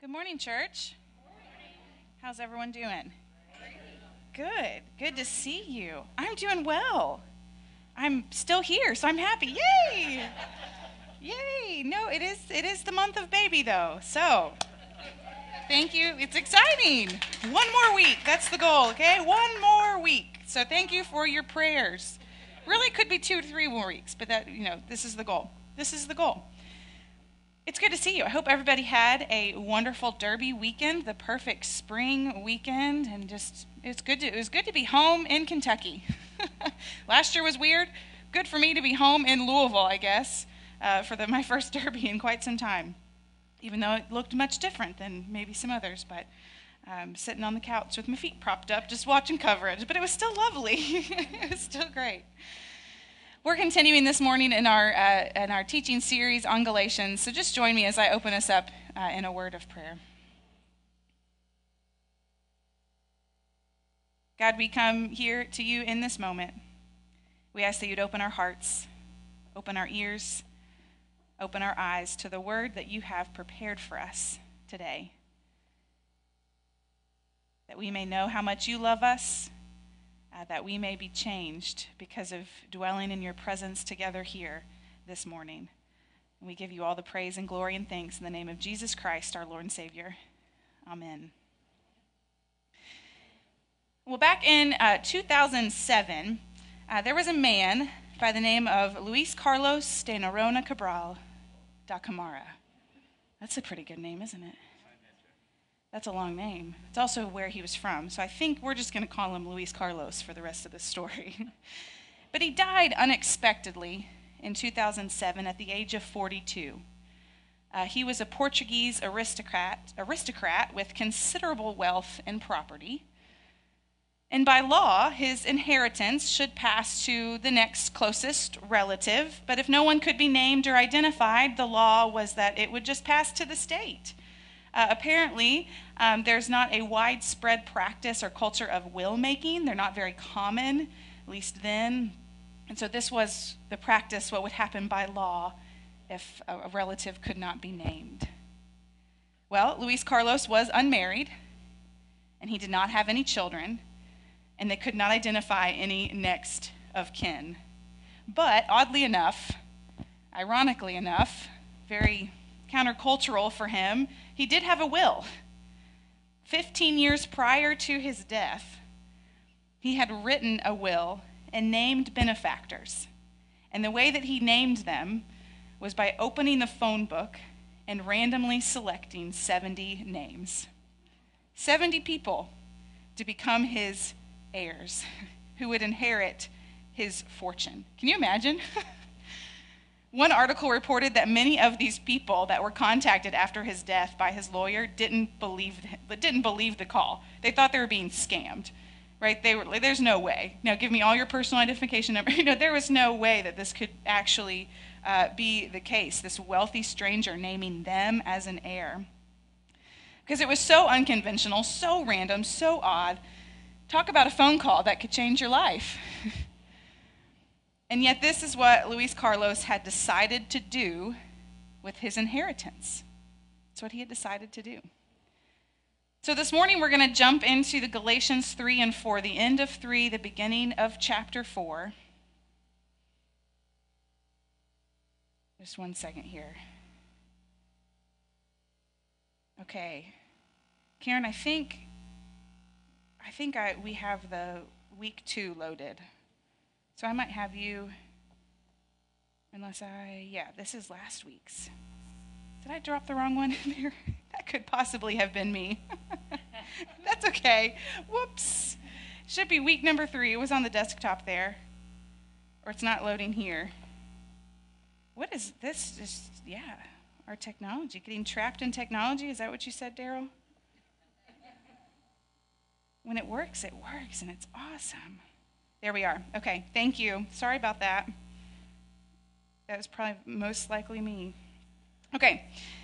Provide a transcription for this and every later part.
Good morning, church. How's everyone doing? Good. Good to see you. I'm doing well. I'm still here, so I'm happy. Yay! Yay! No, it is the month of baby though. So, thank you. It's exciting. One more week. That's the goal, okay? One more week. So, thank you for your prayers. Really could be 2 to 3 more weeks, but this is the goal. This is the goal. It's good to see you. I hope everybody had a wonderful Derby weekend, the perfect spring weekend, and it was good to be home in Kentucky. Last year was weird. Good for me to be home in Louisville, I guess, for my first Derby in quite some time, even though it looked much different than maybe some others. But sitting on the couch with my feet propped up, just watching coverage, but it was still lovely. It was still great. We're continuing this morning in our teaching series on Galatians, so just join me as I open us up in a word of prayer. God, we come here to you in this moment. We ask that you'd open our hearts, open our ears, open our eyes to the word that you have prepared for us today, that we may know how much you love us, that we may be changed because of dwelling in your presence together here this morning. And we give you all the praise and glory and thanks in the name of Jesus Christ, our Lord and Savior. Amen. Well, back in 2007, there was a man by the name of Luis Carlos de Noronha Cabral da Camara. That's a pretty good name, isn't it? That's a long name. It's also where he was from. So I think we're just going to call him Luis Carlos for the rest of this story. But he died unexpectedly in 2007 at the age of 42. He was a Portuguese aristocrat with considerable wealth and property. And by law, his inheritance should pass to the next closest relative. But if no one could be named or identified, the law was that it would just pass to the state. Apparently, there's not a widespread practice or culture of will-making. They're not very common, at least then. And so this was the practice, what would happen by law if a relative could not be named. Well, Luis Carlos was unmarried, and he did not have any children, and they could not identify any next of kin. But oddly enough, ironically enough, very countercultural for him, he did have a will. 15 years prior to his death, he had written a will and named benefactors. And the way that he named them was by opening the phone book and randomly selecting 70 names. 70 people to become his heirs who would inherit his fortune. Can you imagine? One article reported that many of these people that were contacted after his death by his lawyer didn't believe the call. They thought they were being scammed, right? They were like, "There's no way. Now give me all your personal identification number." There was no way that this could actually be the case. This wealthy stranger naming them as an heir, because it was so unconventional, so random, so odd. Talk about a phone call that could change your life. And yet this is what Luis Carlos had decided to do with his inheritance. It's what he had decided to do. So this morning we're going to jump into the Galatians 3 and 4, the end of 3, the beginning of chapter 4. Just one second here. Okay. Karen, I think we have the week 2 loaded. So I might have you, this is last week's. Did I drop the wrong one in there? That could possibly have been me. That's okay. Whoops. Should be week number 3. It was on the desktop there. Or it's not loading here. What is this? Our technology. Getting trapped in technology? Is that what you said, Daryl? When it works, and it's awesome. There we are. Okay, thank you. Sorry about that. That was probably most likely me. Okay.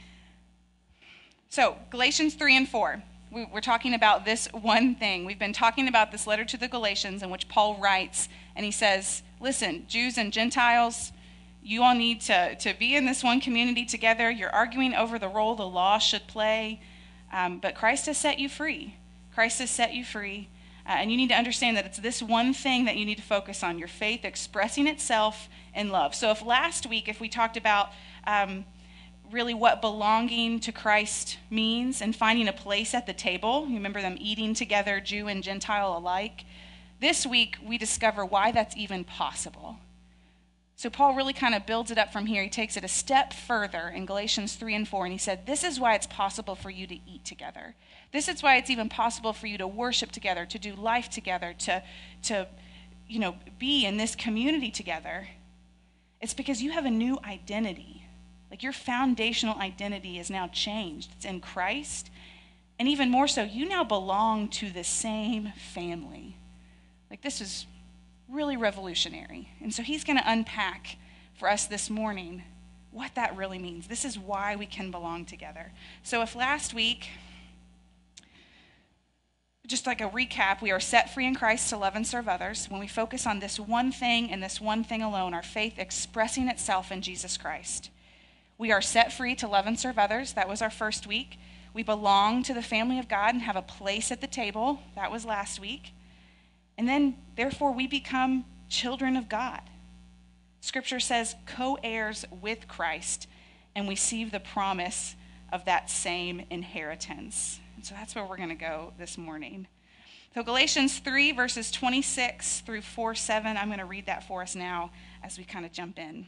So, Galatians 3 and 4. We're talking about this one thing. We've been talking about this letter to the Galatians in which Paul writes, and he says, listen, Jews and Gentiles, you all need to be in this one community together. You're arguing over the role the law should play. But Christ has set you free. Christ has set you free. And you need to understand that it's this one thing that you need to focus on, your faith expressing itself in love. So if we talked about really what belonging to Christ means and finding a place at the table, you remember them eating together, Jew and Gentile alike. This week, we discover why that's even possible. So Paul really kind of builds it up from here. He takes it a step further in Galatians 3 and 4, and he said, this is why it's possible for you to eat together. This is why it's even possible for you to worship together, to do life together, to be in this community together. It's because you have a new identity. Like your foundational identity is now changed. It's in Christ. And even more so, you now belong to the same family. Like this is really revolutionary. And so he's going to unpack for us this morning what that really means. This is why we can belong together. So if last week, just like a recap, we are set free in Christ to love and serve others. When we focus on this one thing and this one thing alone, our faith expressing itself in Jesus Christ. We are set free to love and serve others. That was our first week. We belong to the family of God and have a place at the table. That was last week. And then, therefore, we become children of God. Scripture says co-heirs with Christ and receive the promise of that same inheritance. And so that's where we're going to go this morning. So Galatians 3, verses 26 through 4:7, I'm going to read that for us now as we kind of jump in.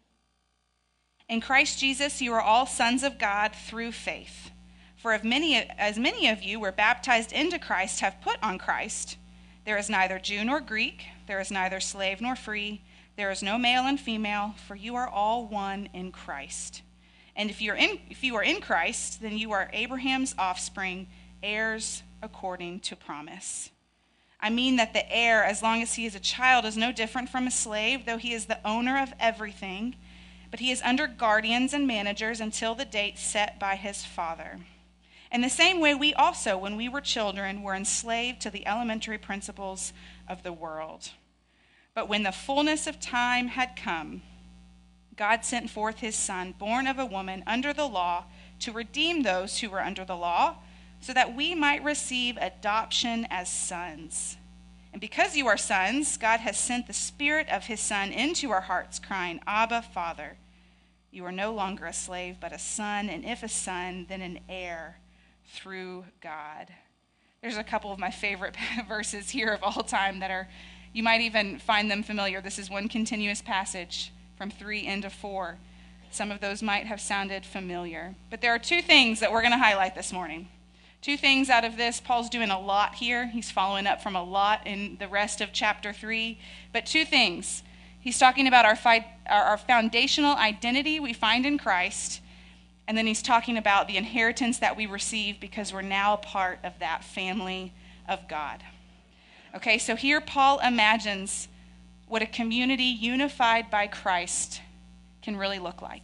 In Christ Jesus, you are all sons of God through faith. For as many of you were baptized into Christ have put on Christ. There is neither Jew nor Greek. There is neither slave nor free. There is no male and female, for you are all one in Christ. And if you are in Christ, then you are Abraham's offspring, heirs according to promise. I mean that the heir, as long as he is a child, is no different from a slave, though he is the owner of everything. But he is under guardians and managers until the date set by his father. In the same way, we also, when we were children, were enslaved to the elementary principles of the world. But when the fullness of time had come, God sent forth his Son, born of a woman under the law, to redeem those who were under the law, so that we might receive adoption as sons. And because you are sons, God has sent the Spirit of his Son into our hearts, crying, Abba, Father. You are no longer a slave, but a son, and if a son, then an heir through God. There's a couple of my favorite verses here of all time that are, you might even find them familiar. This is one continuous passage from 3 into 4. Some of those might have sounded familiar. But there are two things that we're going to highlight this morning. Two things out of this. Paul's doing a lot here. He's following up from a lot in the rest of chapter 3. But two things. He's talking about our foundational identity we find in Christ, and then he's talking about the inheritance that we receive because we're now a part of that family of God. Okay, so here Paul imagines what a community unified by Christ can really look like.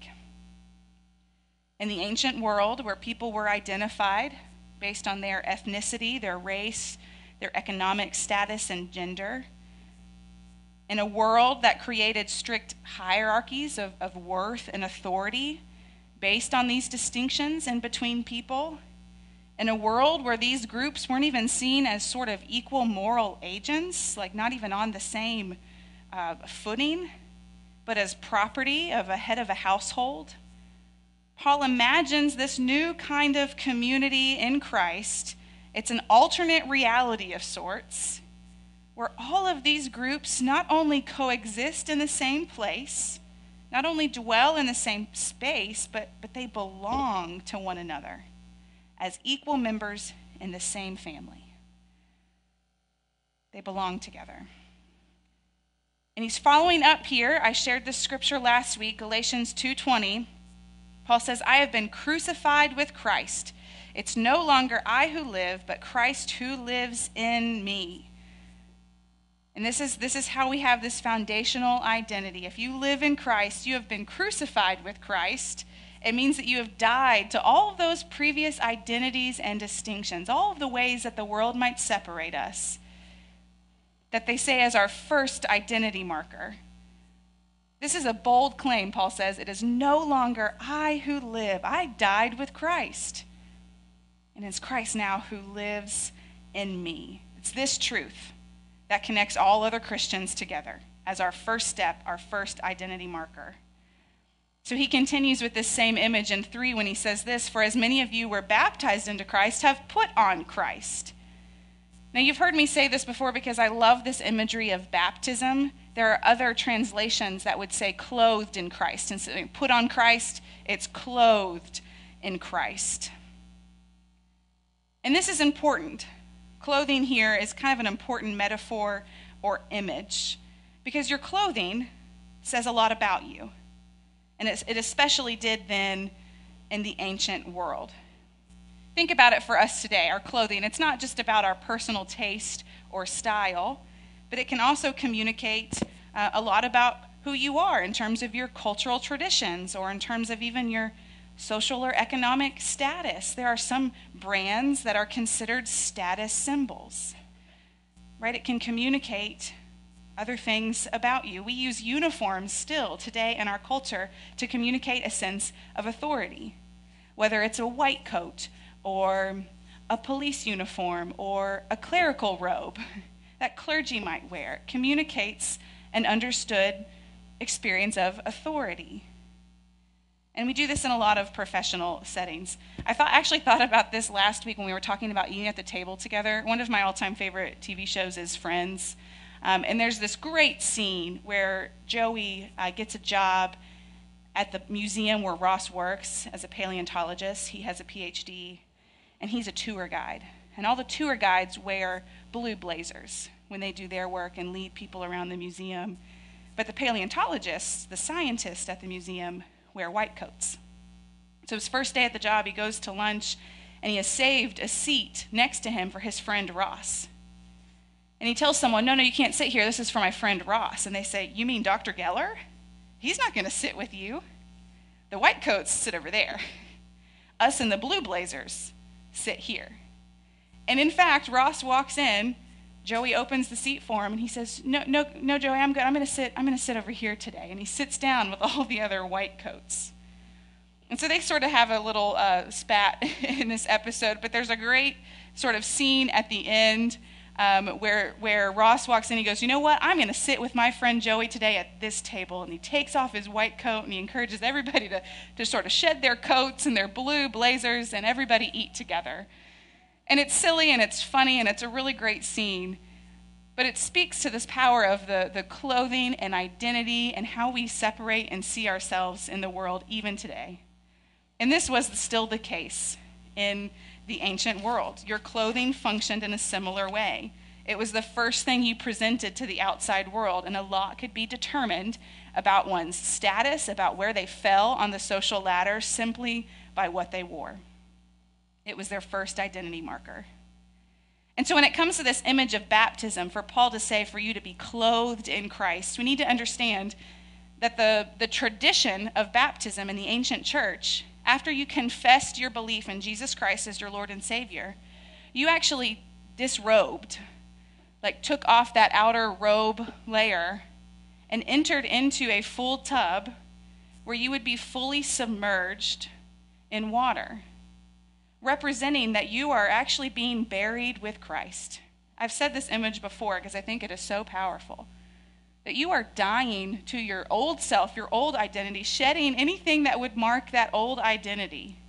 In the ancient world where people were identified based on their ethnicity, their race, their economic status, and gender, in a world that created strict hierarchies of worth and authority based on these distinctions in between people, in a world where these groups weren't even seen as sort of equal moral agents, like not even on the same footing, but as property of a head of a household, Paul imagines this new kind of community in Christ. It's an alternate reality of sorts, where all of these groups not only coexist in the same place, not only dwell in the same space, but they belong to one another as equal members in the same family. They belong together. And he's following up here. I shared this scripture last week, Galatians 2:20. Paul says, I have been crucified with Christ. It's no longer I who live, but Christ who lives in me. And this is how we have this foundational identity. If you live in Christ, you have been crucified with Christ. It means that you have died to all of those previous identities and distinctions, all of the ways that the world might separate us, that they say as our first identity marker. This is a bold claim, Paul says. It is no longer I who live. I died with Christ. And it's Christ now who lives in me. It's this truth that connects all other Christians together as our first step, our first identity marker. So he continues with this same image in 3 when he says this, "For as many of you were baptized into Christ have put on Christ." Now you've heard me say this before because I love this imagery of baptism. There are other translations that would say clothed in Christ. Instead of put on Christ, it's clothed in Christ. And this is important. Clothing here is kind of an important metaphor or image because your clothing says a lot about you. And it especially did then in the ancient world. Think about it for us today, our clothing. It's not just about our personal taste or style, but it can also communicate a lot about who you are in terms of your cultural traditions or in terms of even your social or economic status. There are some brands that are considered status symbols, right? It can communicate other things about you. We use uniforms still today in our culture to communicate a sense of authority, whether it's a white coat or a police uniform or a clerical robe that clergy might wear. It communicates an understood experience of authority. And we do this in a lot of professional settings. I actually thought about this last week when we were talking about eating at the table together. One of my all-time favorite TV shows is Friends. And there's this great scene where Joey gets a job at the museum where Ross works as a paleontologist. He has a PhD, and he's a tour guide. And all the tour guides wear blue blazers when they do their work and lead people around the museum. But the paleontologists, the scientists at the museum, wear white coats. So his first day at the job, he goes to lunch, and he has saved a seat next to him for his friend Ross. And he tells someone, no, you can't sit here. This is for my friend Ross. And they say, you mean Dr. Geller? He's not going to sit with you. The white coats sit over there. Us in the blue blazers sit here. And in fact, Ross walks in. Joey opens the seat for him, and he says, no, Joey, I'm good. I'm going to sit over here today. And he sits down with all the other white coats. And so they sort of have a little spat in this episode, but there's a great sort of scene at the end where Ross walks in. He goes, you know what? I'm going to sit with my friend Joey today at this table. And he takes off his white coat, and he encourages everybody to sort of shed their coats and their blue blazers, and everybody eat together. And it's silly, and it's funny, and it's a really great scene. But it speaks to this power of the clothing and identity and how we separate and see ourselves in the world even today. And this was still the case in the ancient world. Your clothing functioned in a similar way. It was the first thing you presented to the outside world, and a lot could be determined about one's status, about where they fell on the social ladder, simply by what they wore. It was their first identity marker. And so when it comes to this image of baptism, for Paul to say for you to be clothed in Christ, we need to understand that the tradition of baptism in the ancient church, after you confessed your belief in Jesus Christ as your Lord and Savior, you actually disrobed, like took off that outer robe layer and entered into a full tub where you would be fully submerged in water, representing that you are actually being buried with Christ. I've said this image before because I think it is so powerful. That you are dying to your old self, your old identity, shedding anything that would mark that old identity.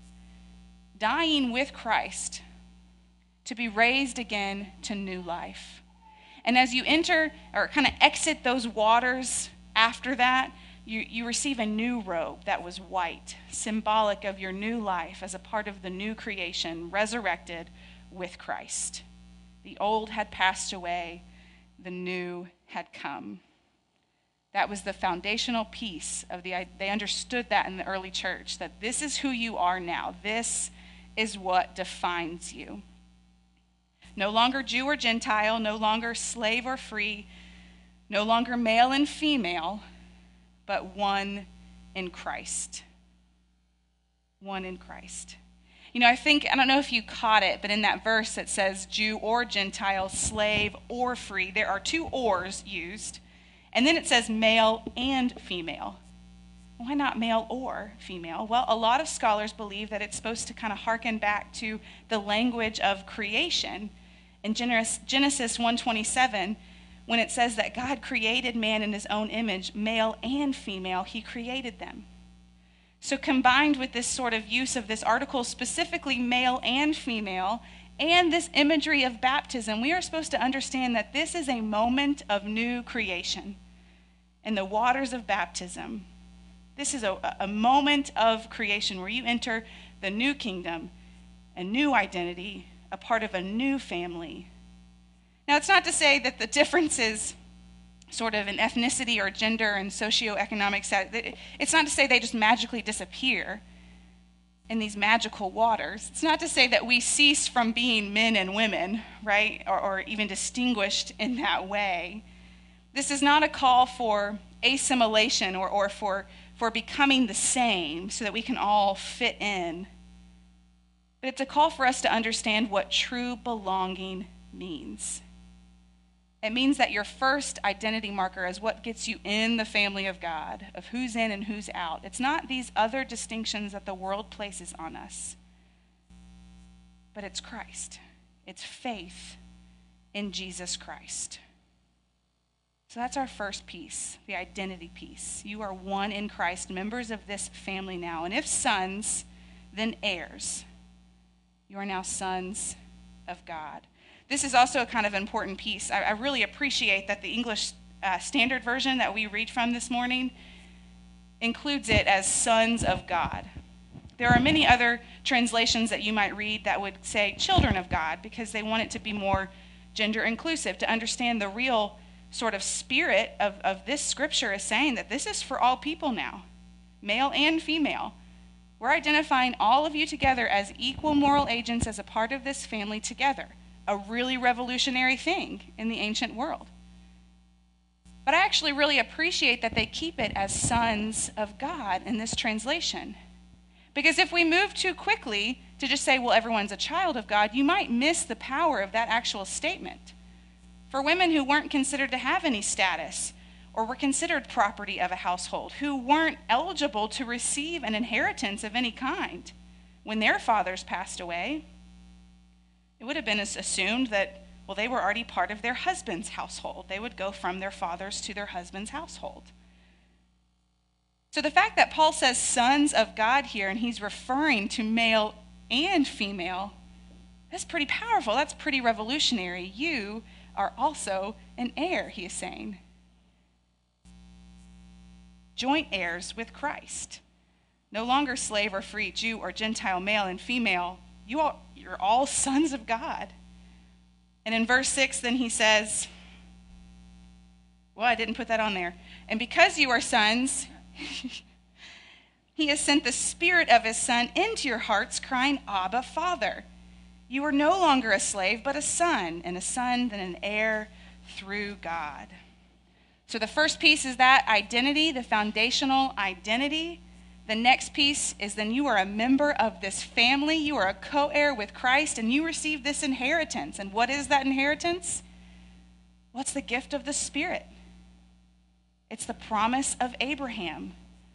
Dying with Christ to be raised again to new life. And as you enter or kind of exit those waters after that, you receive a new robe that was white, symbolic of your new life as a part of the new creation, resurrected with Christ. The old had passed away, the new had come. That was the foundational piece of they understood that in the early church, that this is who you are now. This is what defines you. No longer Jew or Gentile, no longer slave or free, no longer male and female, but one in Christ. One in Christ. You know, I don't know if you caught it, but in that verse it says Jew or Gentile, slave or free. There are two ors used. And then it says male and female. Why not male or female? Well, a lot of scholars believe that it's supposed to kind of harken back to the language of creation. In Genesis 1:27, when it says that God created man in his own image, male and female, he created them. So combined with this sort of use of this article, specifically male and female, and this imagery of baptism, we are supposed to understand that this is a moment of new creation. In the waters of baptism, this is a moment of creation where you enter the new kingdom, a new identity, a part of a new family. Now, it's not to say that the differences sort of in ethnicity or gender and socioeconomic status, it's not to say they just magically disappear in these magical waters. It's not to say that we cease from being men and women, right? Or even distinguished in that way. This is not a call for assimilation or for becoming the same so that we can all fit in. But it's a call for us to understand what true belonging means. It means that your first identity marker is what gets you in the family of God, of who's in and who's out. It's not these other distinctions that the world places on us, but it's Christ. It's faith in Jesus Christ. So that's our first piece, the identity piece. You are one in Christ, members of this family now. And if sons, then heirs. You are now sons of God. This is also a kind of important piece. I really appreciate that the English Standard Version that we read from this morning includes it as sons of God. There are many other translations that you might read that would say children of God because they want it to be more gender inclusive, to understand the real sort of spirit of this scripture is saying that this is for all people now, male and female. We're identifying all of you together as equal moral agents as a part of this family together. A really revolutionary thing in the ancient world. But I actually really appreciate that they keep it as sons of God in this translation. Because if we move too quickly to just say, well, everyone's a child of God, you might miss the power of that actual statement. For women who weren't considered to have any status or were considered property of a household, who weren't eligible to receive an inheritance of any kind when their fathers passed away, it would have been assumed that, well, they were already part of their husband's household. They would go from their fathers to their husband's household. So the fact that Paul says sons of God here, and he's referring to male and female, that's pretty powerful. That's pretty revolutionary. You are also an heir, he is saying. Joint heirs with Christ. No longer slave or free, Jew or Gentile, male and female. You're all sons of God. And in verse 6, then he says, well, I didn't put that on there. And because you are sons, he has sent the Spirit of his Son into your hearts, crying, Abba, Father. You are no longer a slave, but a son, and a son, then an heir through God. So the first piece is that identity, the foundational identity. The next piece is then you are a member of this family. You are a co-heir with Christ, and you receive this inheritance. And what is that inheritance? Well, it's the gift of the Spirit. It's the promise of Abraham.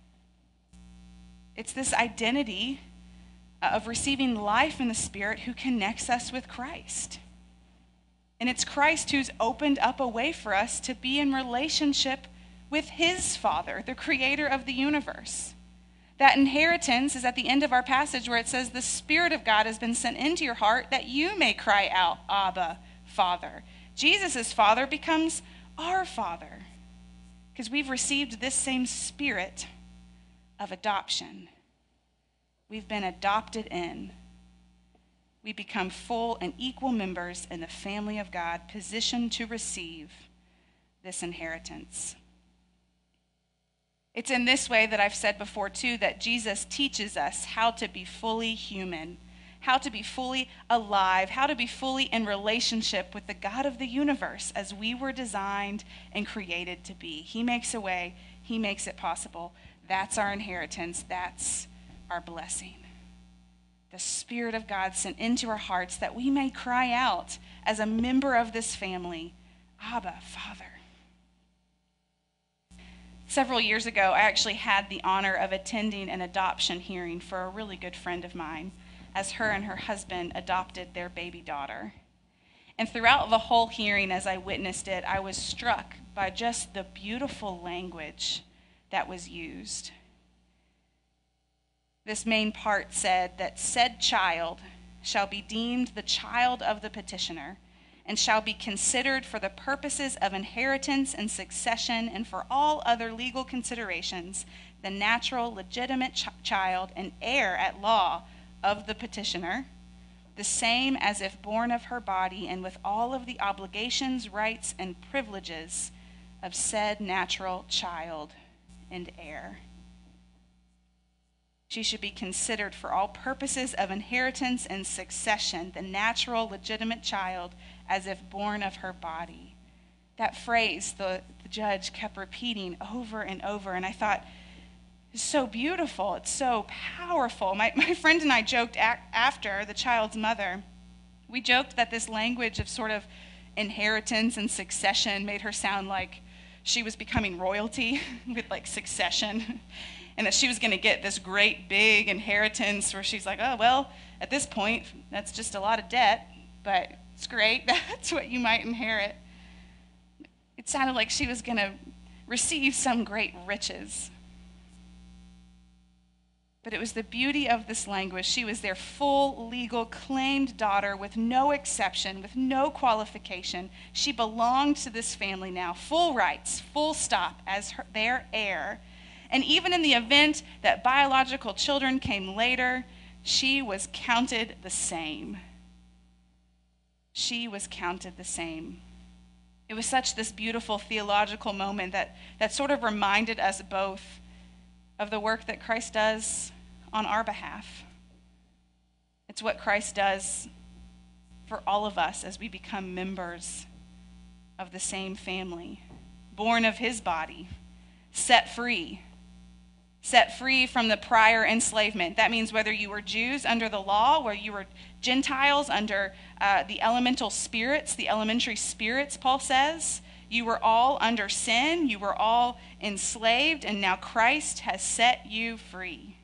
It's this identity of receiving life in the Spirit who connects us with Christ. And it's Christ who's opened up a way for us to be in relationship with his Father, the creator of the universe. That inheritance is at the end of our passage where it says, the Spirit of God has been sent into your heart that you may cry out, Abba, Father. Jesus' Father becomes our Father because we've received this same spirit of adoption. We've been adopted in. We become full and equal members in the family of God, positioned to receive this inheritance. It's in this way that I've said before, too, that Jesus teaches us how to be fully human, how to be fully alive, how to be fully in relationship with the God of the universe as we were designed and created to be. He makes a way. He makes it possible. That's our inheritance. That's our blessing. The Spirit of God sent into our hearts that we may cry out as a member of this family, Abba, Father. Several years ago, I actually had the honor of attending an adoption hearing for a really good friend of mine, as her and her husband adopted their baby daughter. And throughout the whole hearing, as I witnessed it, I was struck by just the beautiful language that was used. This main part said that said child shall be deemed the child of the petitioner, and shall be considered for the purposes of inheritance and succession and for all other legal considerations, the natural, legitimate child and heir at law of the petitioner, the same as if born of her body, and with all of the obligations, rights, and privileges of said natural child and heir. She should be considered for all purposes of inheritance and succession, the natural, legitimate child, as if born of her body. That phrase the judge kept repeating over and over, and I thought, it's so beautiful, it's so powerful. My friend and I joked after the child's mother. We joked that this language of sort of inheritance and succession made her sound like she was becoming royalty with like succession. And that she was going to get this great big inheritance where she's like, oh, well, at this point, that's just a lot of debt, but it's great. That's what you might inherit. It sounded like she was going to receive some great riches. But it was the beauty of this language. She was their full, legal, claimed daughter with no exception, with no qualification. She belonged to this family now, full rights, full stop, as their heir. And even in the event that biological children came later, she was counted the same. She was counted the same. It was such this beautiful theological moment that sort of reminded us both of the work that Christ does on our behalf. It's what Christ does for all of us as we become members of the same family, born of his body, set free from the prior enslavement. That means whether you were Jews under the law, or you were Gentiles under the elemental spirits, the elementary spirits, Paul says, you were all under sin, you were all enslaved, and now Christ has set you free.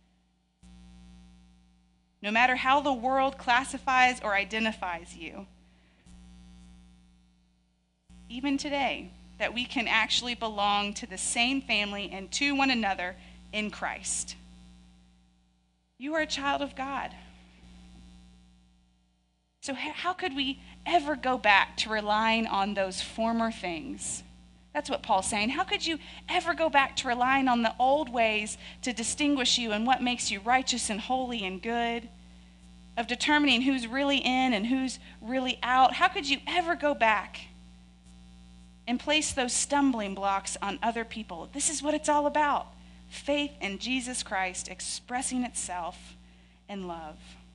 No matter how the world classifies or identifies you, even today, that we can actually belong to the same family and to one another in Christ. You are a child of God. So how could we ever go back to relying on those former things? That's what Paul's saying. How could you ever go back to relying on the old ways to distinguish you and what makes you righteous and holy and good? Of determining who's really in and who's really out? How could you ever go back and place those stumbling blocks on other people? This is what it's all about. Faith in Jesus Christ expressing itself in love.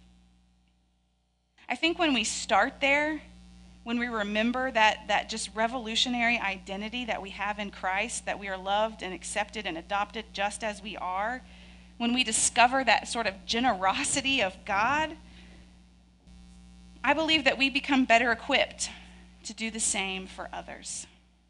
I think when we start there, when we remember that just revolutionary identity that we have in Christ, that we are loved and accepted and adopted just as we are, when we discover that sort of generosity of God, I believe that we become better equipped to do the same for others.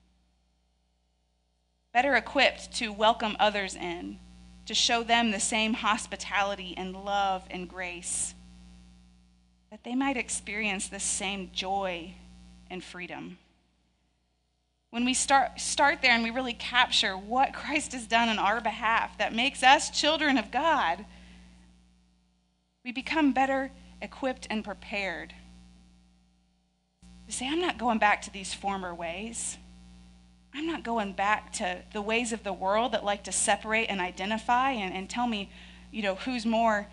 Better equipped to welcome others in, to show them the same hospitality and love and grace, that they might experience the same joy and freedom. When we start there and we really capture what Christ has done on our behalf that makes us children of God, we become better equipped and prepared to say, I'm not going back to these former ways. I'm not going back to the ways of the world that like to separate and identify and tell me, who's more,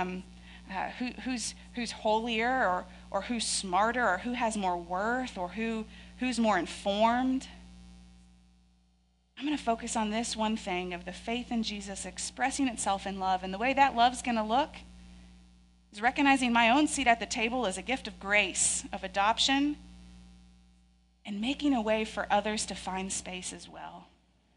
who's holier or who's smarter or who has more worth or who's more informed. I'm going to focus on this one thing of the faith in Jesus expressing itself in love. And the way that love's going to look is recognizing my own seat at the table as a gift of grace, of adoption, and making a way for others to find space as well.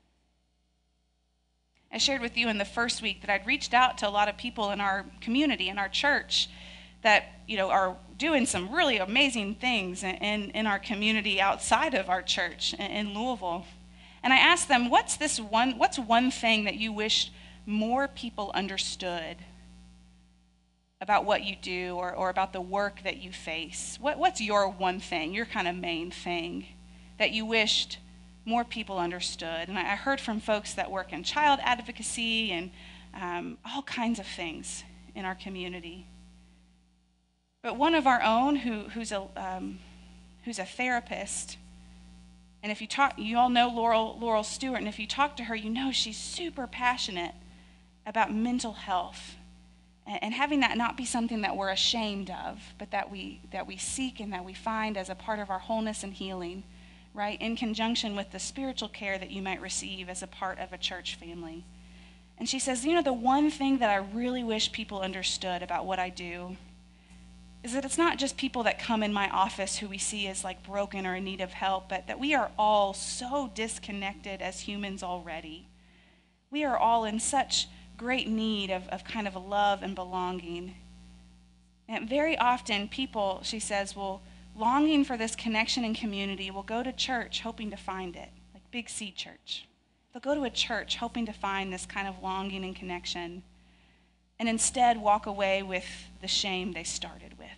I shared with you in the first week that I'd reached out to a lot of people in our community, in our church, that are doing some really amazing things in our community outside of our church in Louisville. And I asked them, what's one thing that you wish more people understood about what you do or about the work that you face? What's your one thing, your kind of main thing that you wished more people understood? And I heard from folks that work in child advocacy and all kinds of things in our community. But one of our own who's a therapist, and if you talk, you all know Laurel Stewart, and if you talk to her, you know she's super passionate about mental health and having that not be something that we're ashamed of, but that we seek and that we find as a part of our wholeness and healing, right? In conjunction with the spiritual care that you might receive as a part of a church family. And she says, the one thing that I really wish people understood about what I do is that it's not just people that come in my office who we see as like broken or in need of help, but that we are all so disconnected as humans already. We are all in such great need of kind of love and belonging. And very often people, she says, will longing for this connection and community will go to church hoping to find it, like Big C Church. They'll go to a church hoping to find this kind of longing and connection, and instead walk away with the shame they started with.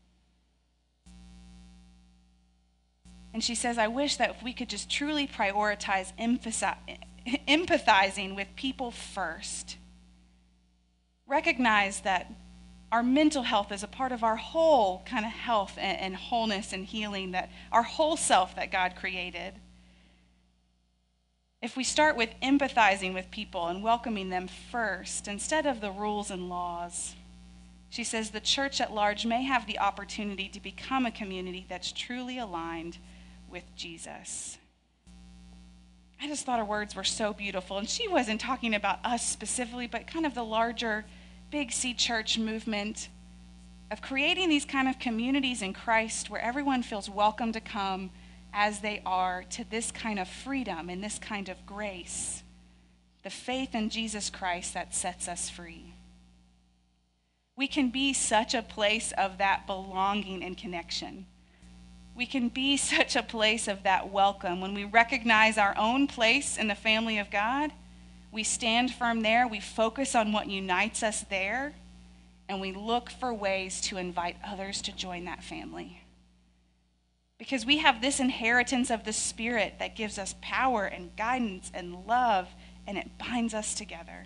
And she says, I wish that if we could just truly prioritize empathizing with people first, recognize that our mental health is a part of our whole kind of health and wholeness and healing, that our whole self that God created. If we start with empathizing with people and welcoming them first, instead of the rules and laws, she says the church at large may have the opportunity to become a community that's truly aligned with Jesus. I just thought her words were so beautiful. And she wasn't talking about us specifically, but kind of the larger Big C Church movement of creating these kind of communities in Christ where everyone feels welcome to come as they are to this kind of freedom and this kind of grace, the faith in Jesus Christ that sets us free. We can be such a place of that belonging and connection. We can be such a place of that welcome when we recognize our own place in the family of God. We stand firm there, we focus on what unites us there, and we look for ways to invite others to join that family. Because we have this inheritance of the Spirit that gives us power and guidance and love, and it binds us together.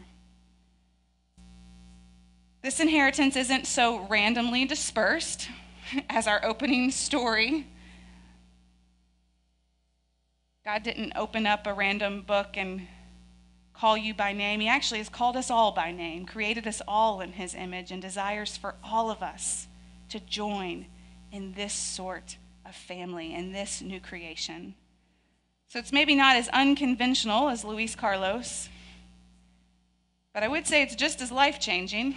This inheritance isn't so randomly dispersed as our opening story. God didn't open up a random book and call you by name. He actually has called us all by name, created us all in his image, and desires for all of us to join in this sort of family, in this new creation. So it's maybe not as unconventional as Luis Carlos, but I would say it's just as life-changing.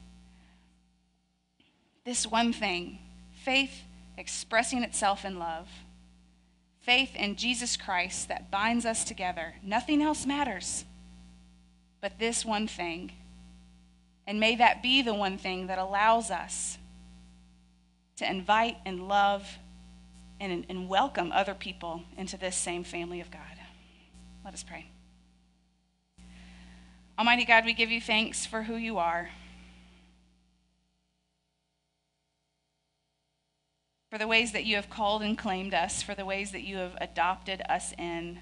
This one thing, faith expressing itself in love. Faith in Jesus Christ that binds us together. Nothing else matters but this one thing. And may that be the one thing that allows us to invite and love and welcome other people into this same family of God. Let us pray. Almighty God, we give you thanks for who you are, for the ways that you have called and claimed us, for the ways that you have adopted us in.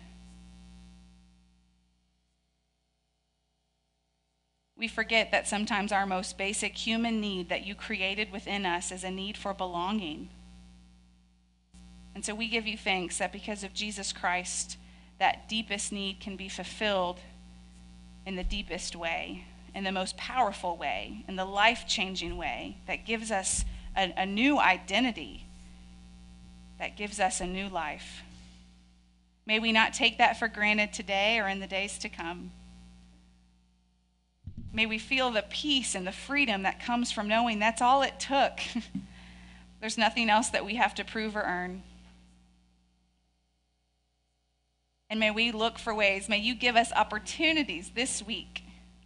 We forget that sometimes our most basic human need that you created within us is a need for belonging. And so we give you thanks that because of Jesus Christ, that deepest need can be fulfilled in the deepest way, in the most powerful way, in the life-changing way that gives us a new identity, that gives us a new life. May we not take that for granted today or in the days to come. May we feel the peace and the freedom that comes from knowing that's all it took. There's nothing else that we have to prove or earn. And may we look for ways, may you give us opportunities this week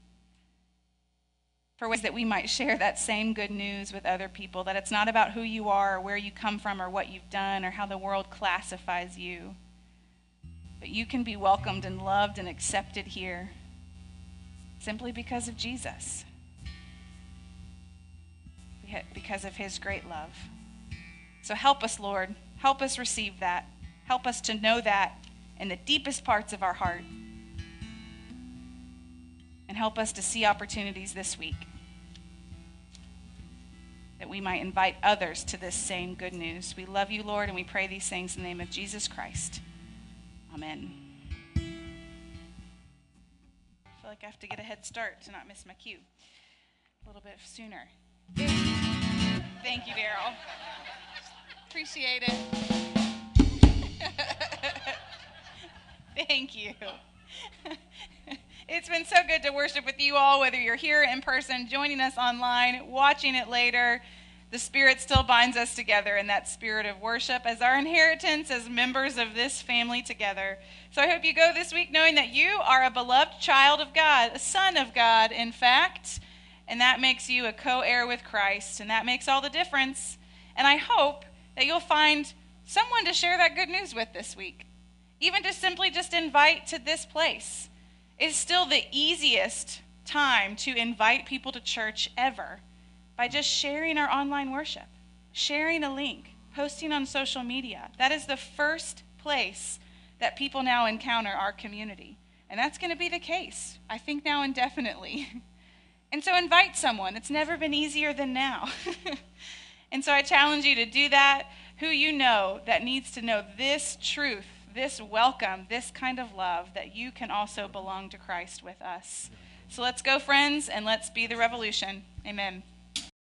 for ways that we might share that same good news with other people, that it's not about who you are or where you come from or what you've done or how the world classifies you, but you can be welcomed and loved and accepted here simply because of Jesus, because of his great love. So help us, Lord. Help us receive that. Help us to know that in the deepest parts of our heart. And help us to see opportunities this week that we might invite others to this same good news. We love you, Lord, and we pray these things in the name of Jesus Christ. Amen. I feel like I have to get a head start to not miss my cue a little bit sooner. Thank you, Daryl. Appreciate it. Thank you. It's been so good to worship with you all, whether you're here in person, joining us online, watching it later. The Spirit still binds us together in that spirit of worship as our inheritance as members of this family together. So I hope you go this week knowing that you are a beloved child of God, a son of God, in fact, and that makes you a co-heir with Christ, and that makes all the difference. And I hope that you'll find someone to share that good news with this week, even to simply just invite to this place. It's still the easiest time to invite people to church ever by just sharing our online worship, sharing a link, posting on social media. That is the first place that people now encounter our community. And that's going to be the case, I think, now indefinitely. And so invite someone. It's never been easier than now. And so I challenge you to do that. Who you know that needs to know this truth, this welcome, this kind of love, that you can also belong to Christ with us. So let's go, friends, and let's be the revolution. Amen.